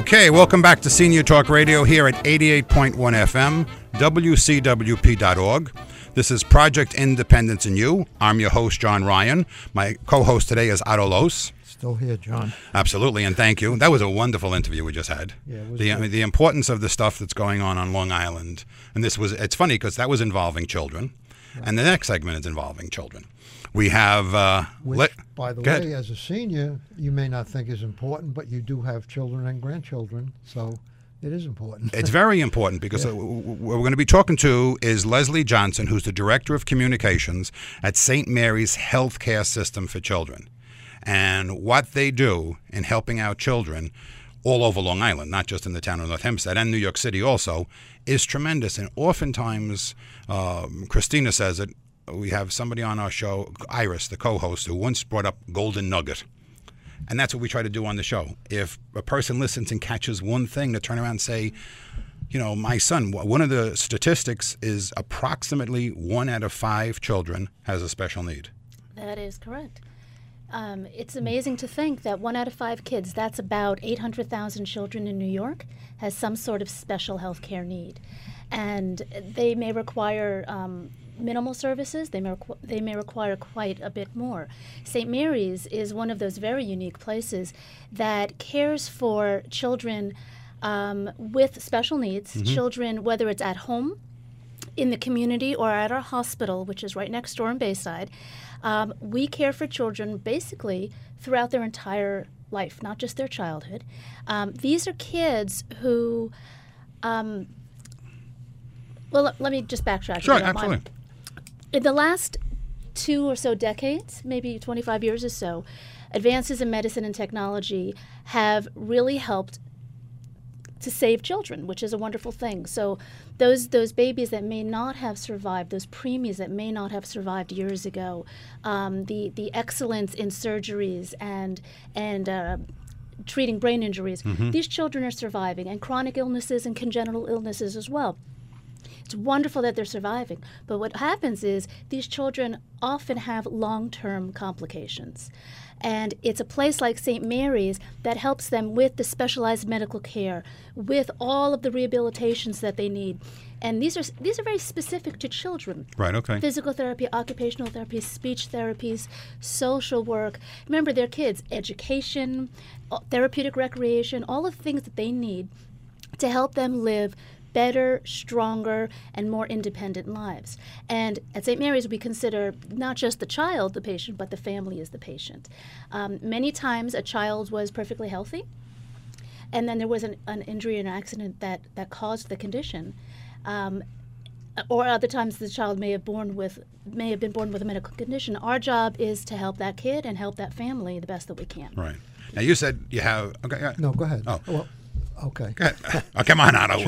Okay, welcome back to Senior Talk Radio here at 88.1 FM, WCWP.org. This is Project Independence in You. I'm your host, John Ryan. My co-host today is Otto Los. Still here, John. Absolutely, and thank you. That was a wonderful interview we just had. Yeah, it was the importance of the stuff that's going on Long Island. And it's funny because that was involving children, right. And the next segment is involving children. We have... Which, by the way, as a senior, you may not think is important, but you do have children and grandchildren, so it is important. It's very important because what we're going to be talking to is Leslie Johnson, who's the Director of Communications at St. Mary's Healthcare System for Children. And what they do in helping out children all over Long Island, not just in the town of North Hempstead and New York City also, is tremendous. And oftentimes, Christina says it, we have somebody on our show, Iris, the co-host, who once brought up Golden Nugget. And that's what we try to do on the show. If a person listens and catches one thing, to turn around and say, you know, my son, one of the statistics is approximately 1 out of 5 children has a special need. That is correct. It's amazing to think that 1 out of 5 kids, that's about 800,000 children in New York, has some sort of special health care need. And they may require minimal services, they may require quite a bit more. St. Mary's is one of those very unique places that cares for children with special needs, children, whether it's at home, in the community, or at our hospital, which is right next door in Bayside. We care for children basically throughout their entire life, not just their childhood. These are kids who, well, let me just backtrack. Sure, absolutely. In the last 2 or so decades, maybe 25 years or so, advances in medicine and technology have really helped to save children, which is a wonderful thing. So those babies that may not have survived, those preemies that may not have survived years ago, the excellence in surgeries and treating brain injuries, these children are surviving, and chronic illnesses and congenital illnesses as well. It's wonderful that they're surviving, but what happens is these children often have long-term complications. And it's a place like St. Mary's that helps them with the specialized medical care, with all of the rehabilitations that they need. And these are very specific to children. Right, okay. Physical therapy, occupational therapy, speech therapies, social work. Remember, they're kids. Education, therapeutic recreation, all of the things that they need to help them live better, stronger, and more independent lives. And at St. Mary's, we consider not just the child the patient, but the family is the patient. Many times, a child was perfectly healthy, and then there was an injury or an accident that caused the condition. Or other times, the child may have been born with a medical condition. Our job is to help that kid and help that family the best that we can. Right. Now, you said you have... Okay. No, go ahead. Oh. Well, okay. Oh, come on, Otto.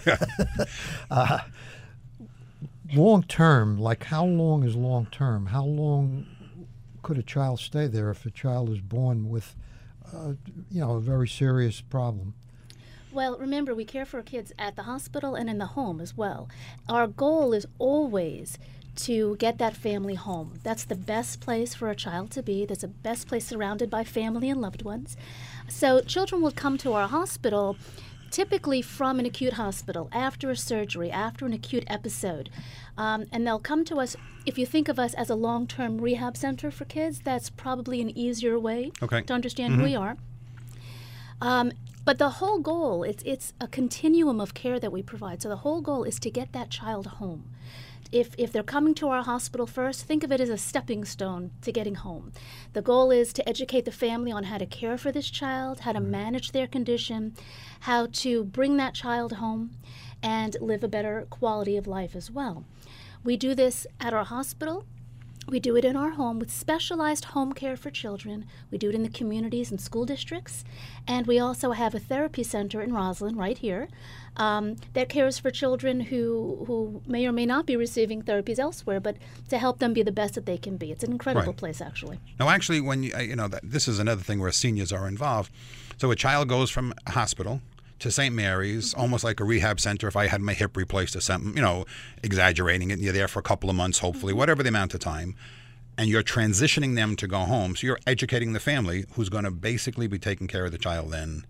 Long term, like how long is long term? How long could a child stay there if a child is born with, a very serious problem? Well, remember, we care for kids at the hospital and in the home as well. Our goal is always to get that family home. That's the best place for a child to be. That's the best place surrounded by family and loved ones. So children will come to our hospital typically from an acute hospital, after a surgery, after an acute episode. And they'll come to us, if you think of us as a long-term rehab center for kids, that's probably an easier way to understand who we are. But the whole goal, it's a continuum of care that we provide. So the whole goal is to get that child home. If they're coming to our hospital first, think of it as a stepping stone to getting home. The goal is to educate the family on how to care for this child, how to manage their condition, how to bring that child home, and live a better quality of life as well. We do this at our hospital. We do it in our home with specialized home care for children. We do it in the communities and school districts. And we also have a therapy center in Roslyn, right here, that cares for children who may or may not be receiving therapies elsewhere, but to help them be the best that they can be. It's an incredible place, actually. Now, actually, when this is another thing where seniors are involved. So a child goes from a hospital to St. Mary's, almost like a rehab center if I had my hip replaced or something, exaggerating it, and you're there for a couple of months, hopefully, whatever the amount of time, and you're transitioning them to go home. So you're educating the family who's going to basically be taking care of the child then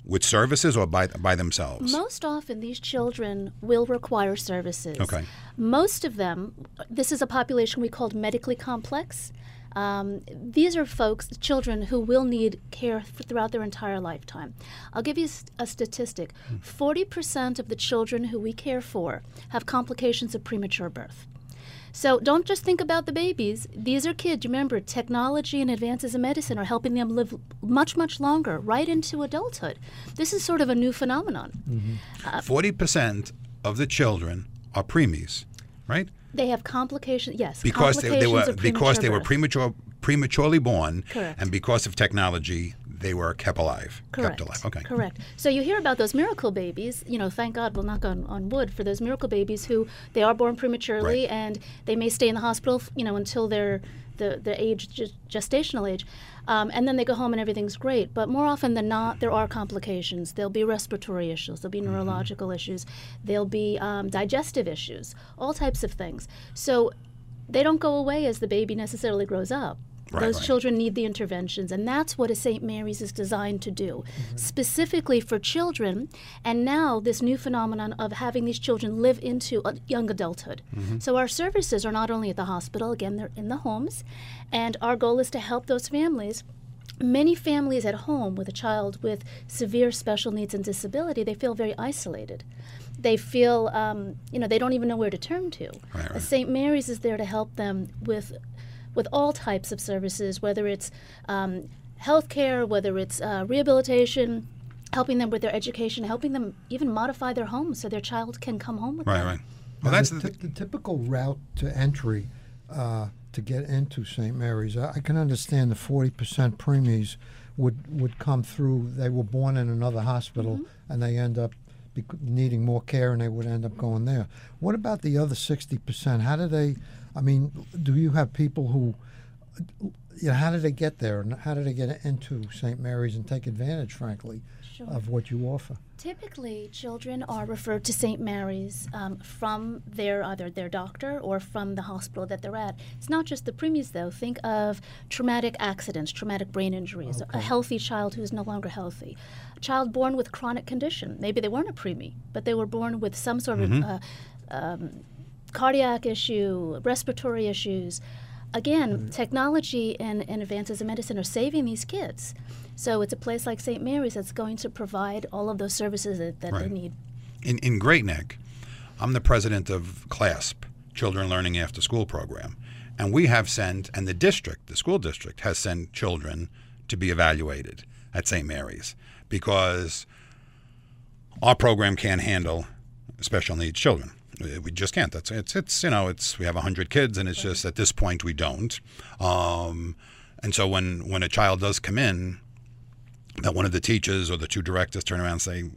with services or by themselves? Most often, these children will require services. Okay. Most of them, this is a population we called medically complex. These are children who will need care throughout their entire lifetime. I'll give you a statistic. 40% of the children who we care for have complications of premature birth. So don't just think about the babies. These are kids. Remember, technology and advances in medicine are helping them live much, much longer, right into adulthood. This is sort of a new phenomenon. 40% of the children are preemies, right? They have complications, yes. Because they were birth. prematurely born, Correct. and because of technology, they were kept alive. Correct. Kept alive. Okay. Correct. So you hear about those miracle babies. Thank God, we'll knock on wood for those miracle babies who they are born prematurely, Right. and they may stay in the hospital, until they're the age, gestational age, and then they go home and everything's great. But more often than not, there are complications. There'll be respiratory issues. There'll be neurological issues. There'll be digestive issues. All types of things. So they don't go away as the baby necessarily grows up. Right, Those right. children need the interventions, and that's what a St. Mary's is designed to do, specifically for children, and now this new phenomenon of having these children live into a young adulthood. So our services are not only at the hospital, again, they're in the homes, and our goal is to help those families. Many families at home with a child with severe special needs and disability, they feel very isolated. They feel, they don't even know where to turn to. Right. St. Mary's is there to help them with all types of services, whether it's healthcare, whether it's rehabilitation, helping them with their education, helping them even modify their homes so their child can come home with Right, them. right. Well, that's the typical route to entry to get into St. Mary's. I can understand the 40% preemies would come through. They were born in another hospital, and they end up needing more care, and they would end up going there. What about the other 60%? How do they? I mean, do you have people who? How do they get there, and how do they get into St. Mary's and take advantage, frankly, of what you offer? Typically, children are referred to St. Mary's from either their doctor or from the hospital that they're at. It's not just the preemies, though. Think of traumatic accidents, traumatic brain injuries, a healthy child who is no longer healthy, a child born with chronic condition. Maybe they weren't a preemie, but they were born with some sort of cardiac issue, respiratory issues. Again, technology and advances in medicine are saving these kids. So it's a place like St. Mary's that's going to provide all of those services that they Right. need. In Great Neck, I'm the president of CLASP, Children Learning After School program. And we have sent, and the school district, has sent children to be evaluated at St. Mary's because our program can't handle special needs children. We just can't. We have 100 kids, and it's just at this point we don't. And so when a child does come in, that one of the teachers or the two directors turn around and say,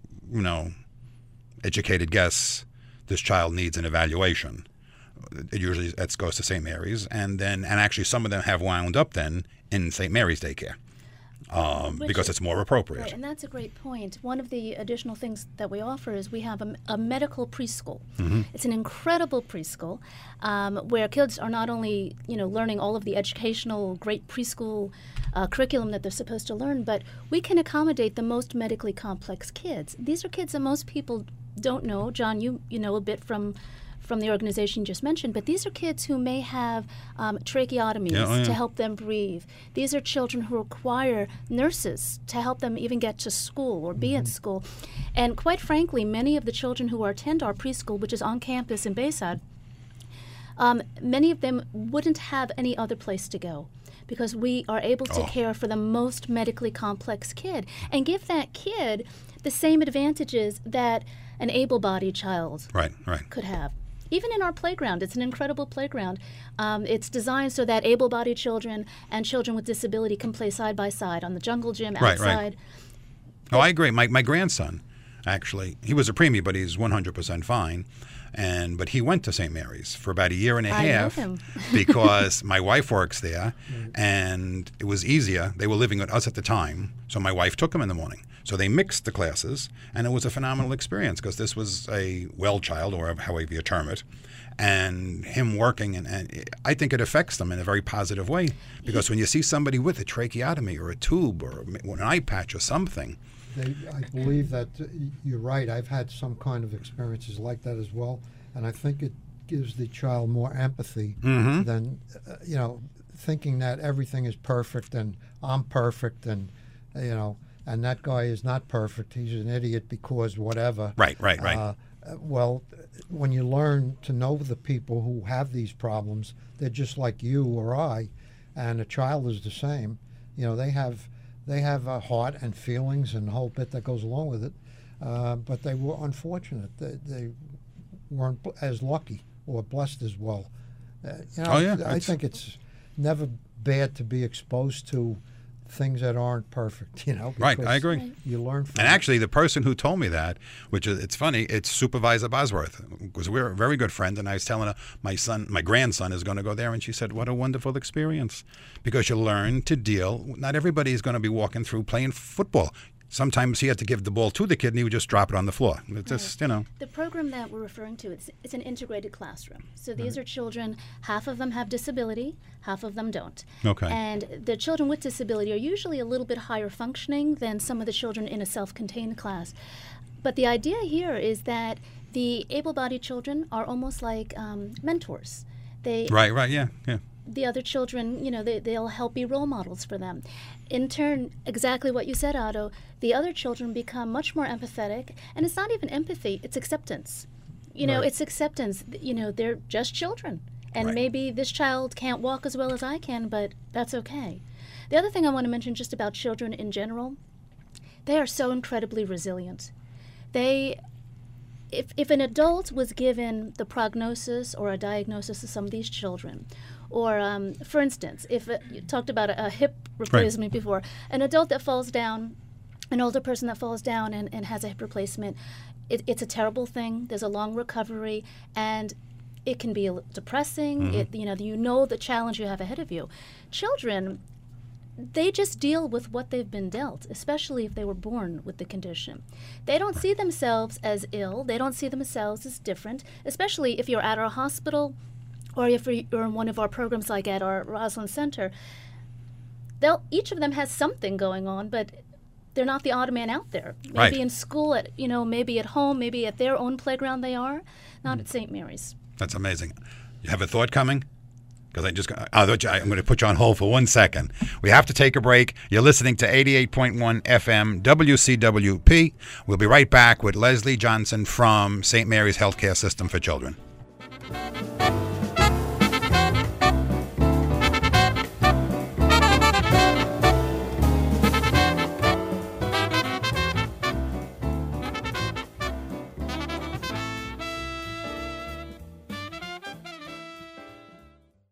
educated guess, this child needs an evaluation. It usually goes to St. Mary's, and actually some of them have wound up then in St. Mary's daycare. Because it's more appropriate. Right, and that's a great point. One of the additional things that we offer is we have a medical preschool. It's an incredible preschool where kids are not only learning all of the educational great preschool curriculum that they're supposed to learn, but we can accommodate the most medically complex kids. These are kids that most people don't know. John, you know a bit from the organization you just mentioned, but these are kids who may have tracheotomies to help them breathe. These are children who require nurses to help them even get to school or be at school. And quite frankly, many of the children who attend our preschool, which is on campus in Bayside, many of them wouldn't have any other place to go because we are able to care for the most medically complex kid and give that kid the same advantages that an able-bodied child could have. Even in our playground, it's an incredible playground. It's designed so that able-bodied children and children with disability can play side by side on the jungle gym outside. Right. Oh, I agree. My grandson, actually, he was a preemie, but he's 100% fine. But he went to St. Mary's for about a year and a half because my wife works there, and it was easier. They were living with us at the time, so my wife took him in the morning. So they mixed the classes, and it was a phenomenal experience because this was a well child, or however you term it, and him working. And I think it affects them in a very positive way because when you see somebody with a tracheotomy or a tube or an eye patch or something, I believe that you're right. I've had some kind of experiences like that as well, and I think it gives the child more empathy than thinking that everything is perfect and I'm perfect and and that guy is not perfect. He's an idiot because whatever. Right. Well, when you learn to know the people who have these problems, they're just like you or I, and a child is the same. They have a heart and feelings and the whole bit that goes along with it, but they were unfortunate. They weren't as lucky or blessed as well. I think it's never bad to be exposed to things that aren't perfect, Right, I agree. You learn from And it. actually, the person who told me that, which is, it's funny, it's Supervisor Bosworth, because we're a very good friend, and I was telling her my grandson is going to go there, and she said, what a wonderful experience, because you learn to deal. Not everybody is going to be walking through playing football. Sometimes he had to give the ball to the kid, and he would just drop it on the floor. It's just, The program that we're referring to, it's an integrated classroom. So these are children, half of them have disability, half of them don't. Okay. And the children with disability are usually a little bit higher functioning than some of the children in a self-contained class. But the idea here is that the able-bodied children are almost like mentors. Right, yeah. The other children, they'll help be role models for them. In turn, exactly what you said, Otto, the other children become much more empathetic, and it's not even empathy, it's acceptance. Right. It's acceptance. They're just children, and Right. maybe this child can't walk as well as I can, but that's okay. The other thing I want to mention just about children in general, they are so incredibly resilient. If an adult was given the prognosis or a diagnosis of some of these children, or for instance, you talked about a hip replacement before, an adult that falls down, an older person that falls down and has a hip replacement, it's a terrible thing. There's a long recovery, and it can be depressing. The challenge you have ahead of you. Children, they just deal with what they've been dealt, especially if they were born with the condition. They don't see themselves as ill. They don't see themselves as different, especially if you're at our hospital or if you're in one of our programs like at our Roslyn Center. Each of them has something going on, but they're not the odd man out there. Maybe Right. in school, maybe at home, maybe at their own playground they are, not at St. Mary's. That's amazing. You have a thought coming? Because I'm going to put you on hold for 1 second. We have to take a break. You're listening to 88.1 FM WCWP. We'll be right back with Leslie Johnson from St. Mary's Healthcare System for Children.